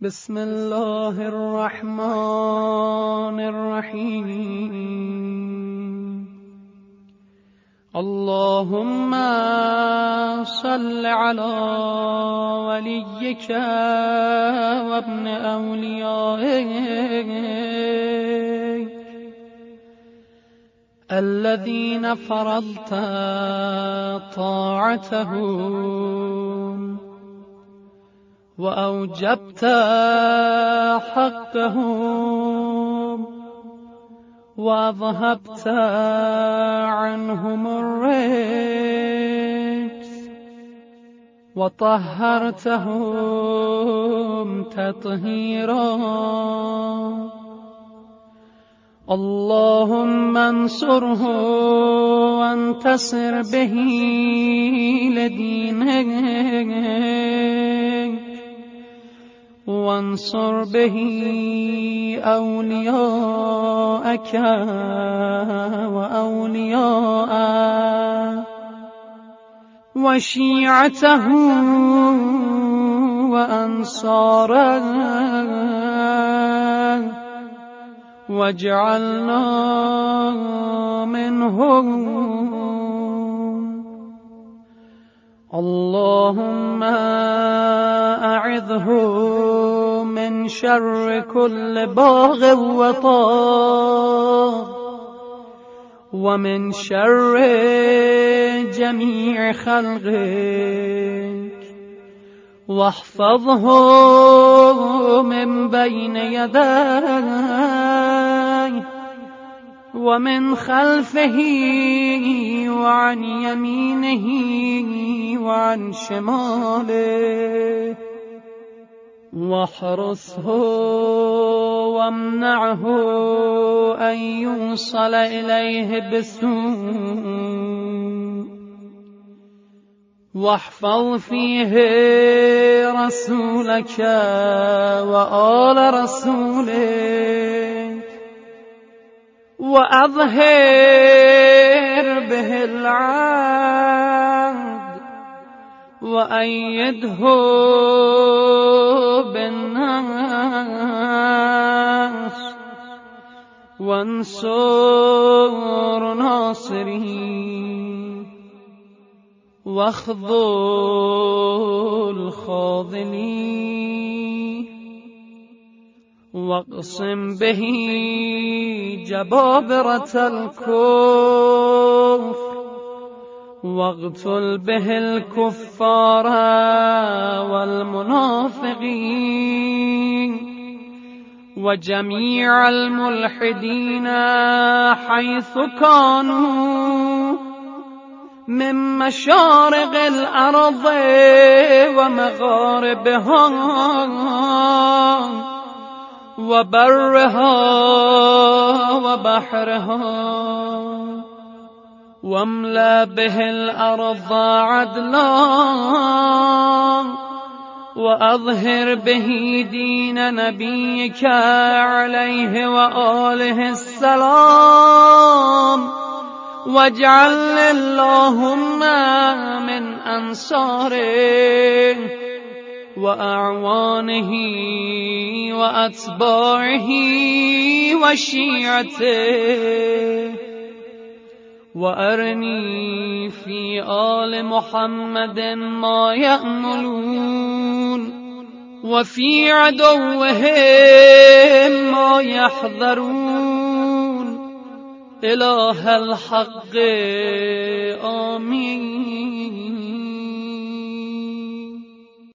بسم الله الرحمن الرحیم. اللهم صل على وليك وابن أوليائك الذين فرضت طاعتهم وأوجبت حقهم وأذهبت عنهم الرجس وطهرتهم تطهيرا. اللهم انصره وانتصر به لدينك وانصر به أولياءك وأولياءك وشيعته وأنصاره واجعلنا منهم. اللهم أعذه من شر كل باغ وطاغ ومن شر جميع خلقك واحفظه من بين يديه ومن خلفه وعن يمينه وعن شماله واحرسه وامنعه أن يوصل إليه بسوء واحفظ فيه رسولك وآل رسولك وأظهر به العهد وأيده بالناس وانصر ناصره واخذل خاذلين واقسم به جبابرة الكفر واقتل به الكفار والمنافقين وجميع الملحدين حيث كانوا من مشارق الأرض ومغاربها وبرها وبحرها واملأ به الأرض عدلا وأظهر به دين نبيك عليه وآله السلام واجعل اللهم من أنصاره وأعوانه وأتباعه وشيعته وأرني في آل محمد ما يأملون وفي عدوهم ما يحذرون إله الحق. آمين.